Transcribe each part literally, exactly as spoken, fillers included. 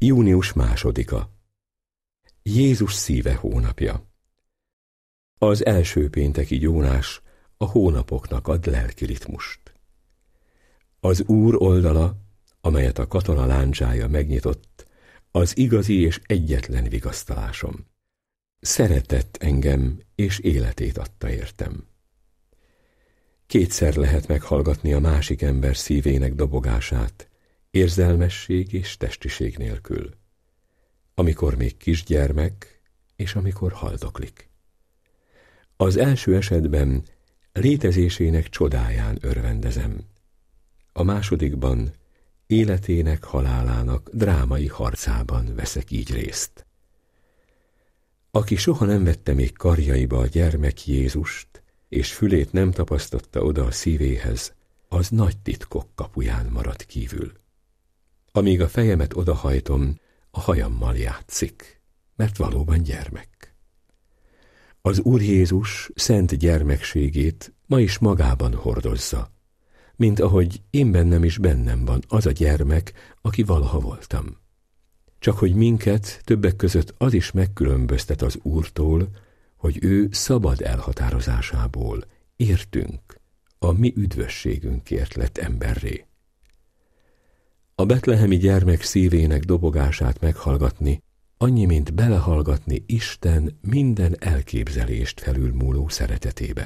Június másodika. Jézus szíve hónapja. Az első pénteki gyónás a hónapoknak ad lelki ritmust. Az Úr oldala, amelyet a katona láncsája megnyitott, az igazi és egyetlen vigasztalásom. Szeretett engem, és életét adta értem. Kétszer lehet meghallgatni a másik ember szívének dobogását, érzelmesség és testiség nélkül. Amikor még kisgyermek, és amikor haldoklik. Az első esetben létezésének csodáján örvendezem. A másodikban életének, halálának drámai harcában veszek így részt. Aki soha nem vette még karjaiba a gyermek Jézust, és fülét nem tapasztotta oda a szívéhez, az nagy titkok kapuján marad kívül. Amíg a fejemet odahajtom, a hajammal játszik, mert valóban gyermek. Az Úr Jézus szent gyermekségét ma is magában hordozza, mint ahogy én bennem is bennem van az a gyermek, aki valaha voltam. Csak hogy minket többek között az is megkülönböztet az Úrtól, hogy ő szabad elhatározásából értünk, a mi üdvösségünkért lett emberré. A betlehemi gyermek szívének dobogását meghallgatni, annyi, mint belehallgatni Isten minden elképzelést felülmúló szeretetébe.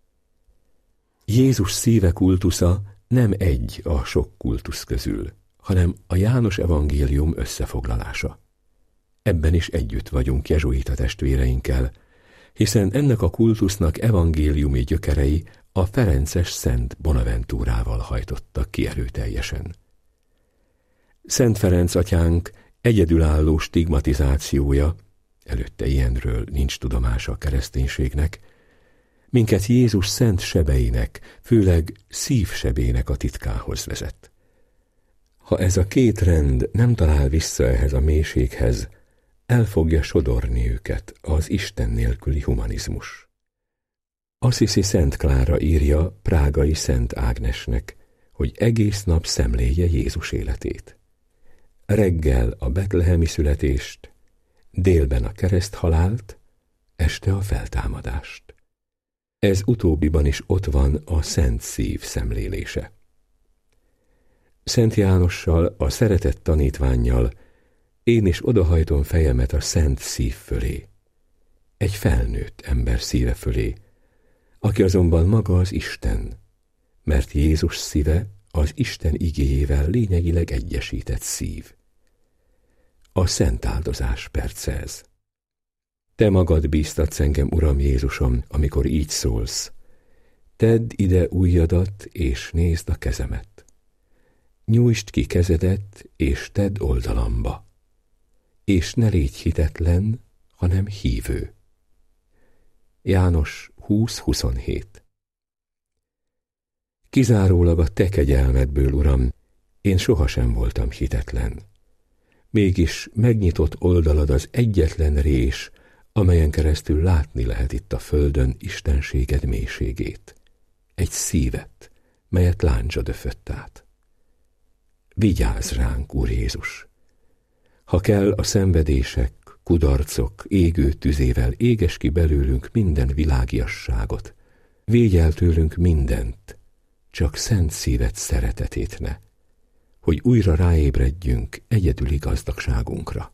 Jézus szíve kultusza nem egy a sok kultusz közül, hanem a János evangélium összefoglalása. Ebben is együtt vagyunk jezsuita testvéreinkkel, hiszen ennek a kultusznak evangéliumi gyökerei a ferences Szent Bonaventúrával hajtottak ki erőteljesen. Szent Ferenc atyánk egyedülálló stigmatizációja, előtte ilyenről nincs tudomása a kereszténységnek, minket Jézus szent sebeinek, főleg szívsebének a titkához vezet. Ha ez a két rend nem talál vissza ehhez a mélységhez, el fogja sodorni őket az Isten nélküli humanizmus. Assisi Szent Klára írja prágai Szent Ágnesnek, hogy egész nap szemléje Jézus életét. Reggel a betlehemi születést, délben a kereszthalált, este a feltámadást. Ez utóbbiban is ott van a Szent Szív szemlélése. Szent Jánossal, a szeretett tanítvánnyal én is odahajtom fejemet a Szent Szív fölé, egy felnőtt ember szíve fölé, aki azonban maga az Isten, mert Jézus szíve az Isten igéjével lényegileg egyesített szív. A szent áldozás perce ez. Te magad bíztatsz engem, Uram Jézusom, amikor így szólsz. Tedd ide ujjadat, és nézd a kezemet. Nyújtsd ki kezedet, és tedd oldalamba. És ne légy hitetlen, hanem hívő. János húsz huszonhét. Kizárólag a te kegyelmedből, Uram, én sohasem voltam hitetlen. Mégis megnyitott oldalad az egyetlen rés, amelyen keresztül látni lehet itt a földön istenséged mélységét. Egy szívet, melyet láncsa döfött át. Vigyázz ránk, Úr Jézus! Ha kell, a szenvedések, kudarcok égő tüzével éges ki belőlünk minden világiasságot, védj el tőlünk mindent, csak szent szíved szeretetét ne, hogy újra ráébredjünk egyedüli gazdagságunkra.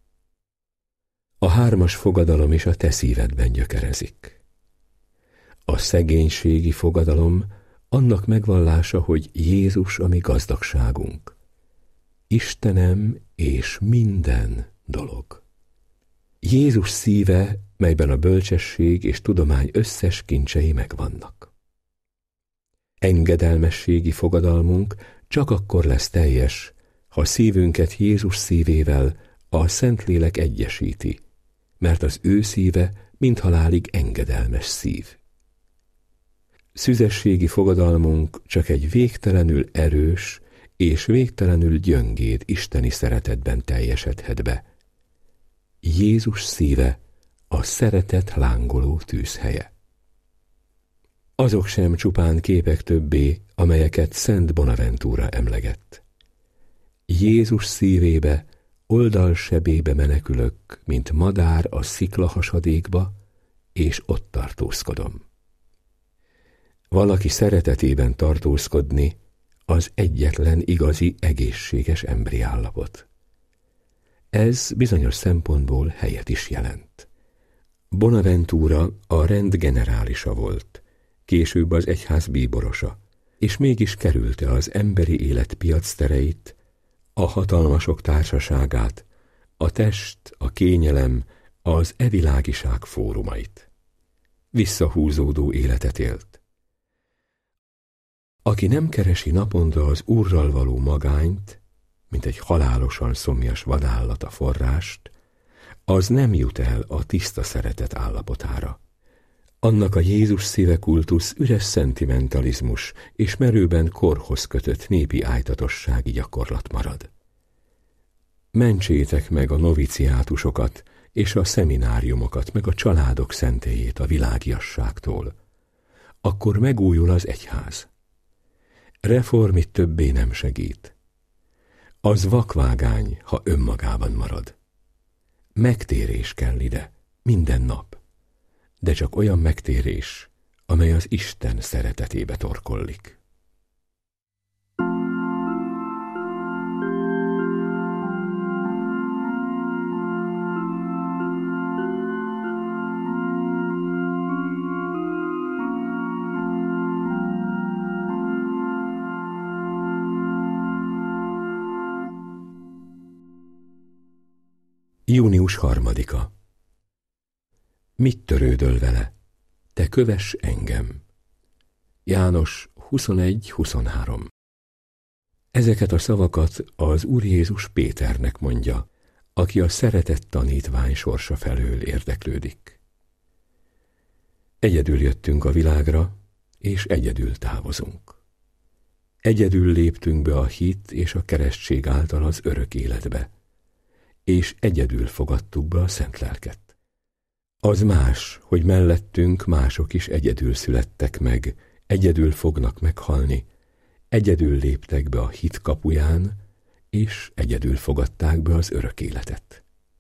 A hármas fogadalom is a te szívedben gyökerezik. A szegénységi fogadalom annak megvallása, hogy Jézus a mi gazdagságunk, Istenem és minden dolog. Jézus szíve, melyben a bölcsesség és tudomány összes kincsei megvannak. Engedelmességi fogadalmunk csak akkor lesz teljes, ha szívünket Jézus szívével a Szentlélek egyesíti, mert az ő szíve mindhalálig engedelmes szív. Szüzességi fogadalmunk csak egy végtelenül erős és végtelenül gyöngéd isteni szeretetben teljesedhet be. Jézus szíve a szeretet lángoló tűzhelye. Azok sem csupán képek többé, amelyeket Szent Bonaventúra emlegett. Jézus szívébe oldalsebébe menekülök, mint madár a sziklahasadékba, és ott tartózkodom. Valaki szeretetében tartózkodni az egyetlen igazi egészséges emberi állapot. Ez bizonyos szempontból helyet is jelent. Bonaventura a rend generálisa volt, később az egyház bíborosa, és mégis kerülte az emberi élet piactereit, a hatalmasok társaságát, a test, a kényelem, az evilágiság fórumait. Visszahúzódó életet élt. Aki nem keresi naponta az Úrral való magányt, mint egy halálosan szomjas vadállat a forrást, az nem jut el a tiszta szeretet állapotára. Annak a Jézus szíve kultusz üres szentimentalizmus és merőben korhoz kötött népi ájtatossági gyakorlat marad. Mentsétek meg a noviciátusokat és a szemináriumokat, meg a családok szentélyét a világiasságtól. Akkor megújul az egyház. Reform itt többé nem segít. Az vakvágány, ha önmagában marad. Megtérés kell ide, minden nap, de csak olyan megtérés, amely az Isten szeretetébe torkollik. Június harmadika. Mit törődöl vele? Te kövess engem. János huszonegy huszonhárom. Ezeket a szavakat az Úr Jézus Péternek mondja, aki a szeretett tanítvány sorsa felől érdeklődik. Egyedül jöttünk a világra, és egyedül távozunk. Egyedül léptünk be a hit és a keresztség által az örök életbe, és egyedül fogadtuk be a Szent Lelket. Az más, hogy mellettünk mások is egyedül születtek meg, egyedül fognak meghalni, egyedül léptek be a hit kapuján, és egyedül fogadták be az örök életet.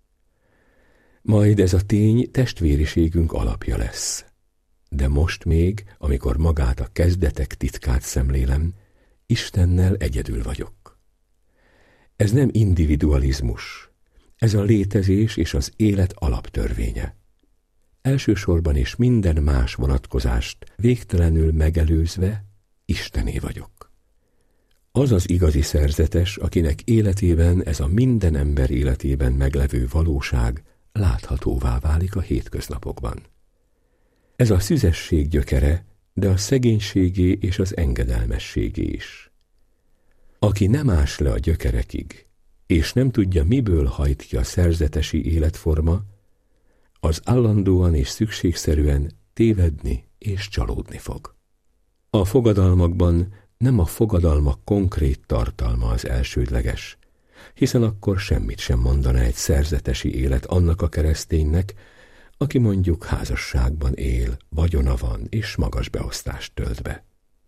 Majd ez a tény testvériségünk alapja lesz. De most még, amikor magát a kezdetek titkát szemlélem, Istennel egyedül vagyok. Ez nem individualizmus, ez a létezés és az élet alaptörvénye. Elsősorban és minden más vonatkozást végtelenül megelőzve Istené vagyok. Az az igazi szerzetes, akinek életében ez a minden ember életében meglevő valóság láthatóvá válik a hétköznapokban. Ez a szüzesség gyökere, de a szegénységé és az engedelmességé is. Aki nem ás le a gyökerekig, és nem tudja, miből hajt ki a szerzetesi életforma, az állandóan és szükségszerűen tévedni és csalódni fog. A fogadalmakban nem a fogadalmak konkrét tartalma az elsődleges, hiszen akkor semmit sem mondana egy szerzetesi élet annak a kereszténynek, aki mondjuk házasságban él, vagyona van és magas beosztást tölt be.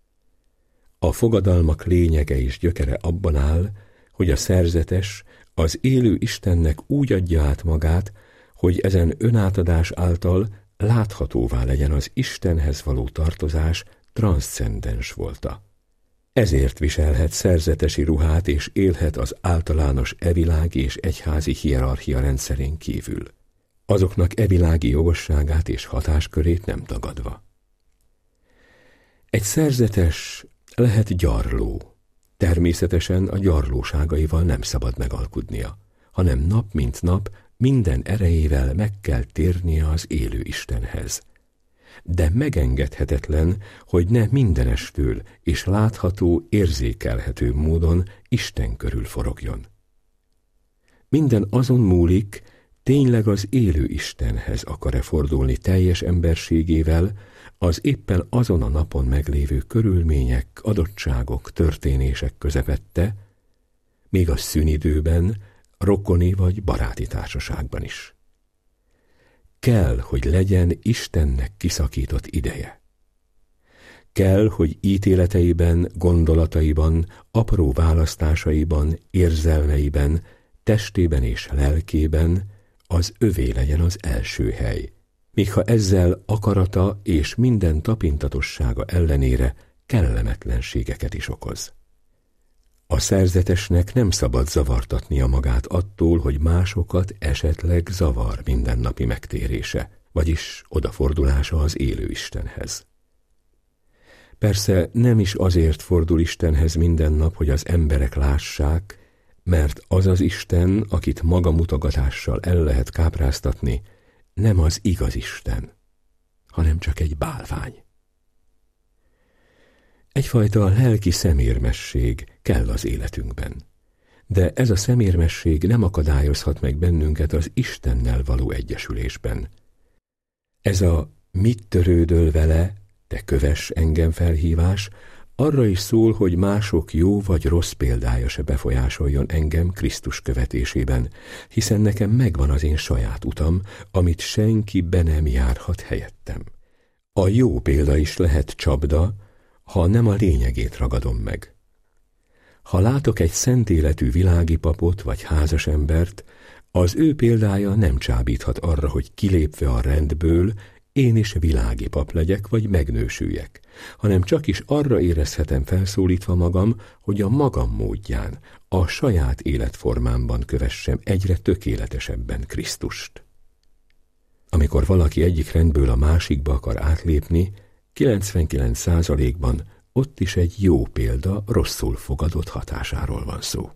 A fogadalmak lényege és gyökere abban áll, hogy a szerzetes az élő Istennek úgy adja át magát, hogy ezen önátadás által láthatóvá legyen az Istenhez való tartozás transzcendens volta. Ezért viselhet szerzetesi ruhát és élhet az általános evilági és egyházi hierarchia rendszerén kívül, azoknak evilági jogosságát és hatáskörét nem tagadva. Egy szerzetes lehet gyarló, természetesen a gyarlóságaival nem szabad megalkudnia, hanem nap mint nap minden erejével meg kell térnie az élő Istenhez. De megengedhetetlen, hogy ne mindenestől és látható, érzékelhető módon Isten körül forogjon. Minden azon múlik, tényleg az élő Istenhez akar-e fordulni teljes emberségével, az éppen azon a napon meglévő körülmények, adottságok, történések közepette, még a szünidőben, rokoni vagy baráti társaságban is. Kell, hogy legyen Istennek kiszakított ideje. Kell, hogy ítéleteiben, gondolataiban, apró választásaiban, érzelmeiben testében és lelkében az övé legyen az első hely, míg ha ezzel akarata és minden tapintatossága ellenére kellemetlenségeket is okoz. A szerzetesnek nem szabad zavartatnia magát attól, hogy másokat esetleg zavar mindennapi megtérése, vagyis odafordulása az élő Istenhez. Persze nem is azért fordul Istenhez minden nap, hogy az emberek lássák, mert az az Isten, akit magamutogatással el lehet kápráztatni, nem az igaz Isten, hanem csak egy bálvány. Egyfajta lelki szemérmesség kell az életünkben, de ez a szemérmesség nem akadályozhat meg bennünket az Istennel való egyesülésben. Ez a mit törődöl vele, te kövess engem felhívás, arra is szól, hogy mások jó vagy rossz példája se befolyásoljon engem Krisztus követésében, hiszen nekem megvan az én saját utam, amit senki be nem járhat helyettem. A jó példa is lehet csapda, ha nem a lényegét ragadom meg. Ha látok egy szent életű világi papot vagy házas embert, az ő példája nem csábíthat arra, hogy kilépve a rendből, én is világi pap legyek, vagy megnősüljek, hanem csak is arra érezhetem felszólítva magam, hogy a magam módján, a saját életformámban kövessem egyre tökéletesebben Krisztust. Amikor valaki egyik rendből a másikba akar átlépni, kilencvenkilenc százalékban ott is egy jó példa rosszul fogadott hatásáról van szó.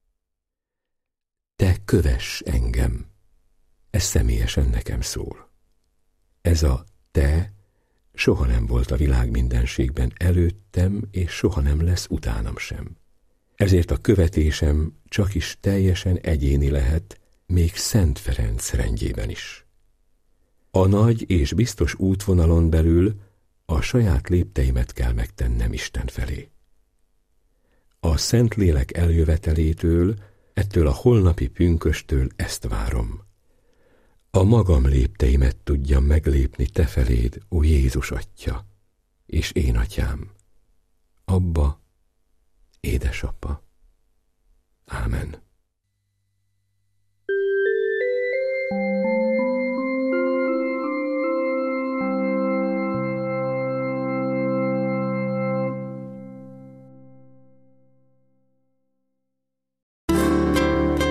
Te kövess engem, ez személyesen nekem szól. Ez a te soha nem volt a világ mindenségben előttem, és soha nem lesz utánam sem. Ezért a követésem csak is teljesen egyéni lehet, még Szent Ferenc rendjében is. A nagy és biztos útvonalon belül a saját lépteimet kell megtennem Isten felé. A Szentlélek eljövetelétől, ettől a holnapi pünkösttől ezt várom. A magam lépteimet tudjam meglépni te feléd, ó Jézus Atya, és én Atyám. Abba, édesapa. Ámen.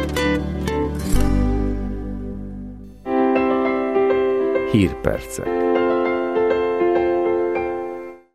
Hírpercek.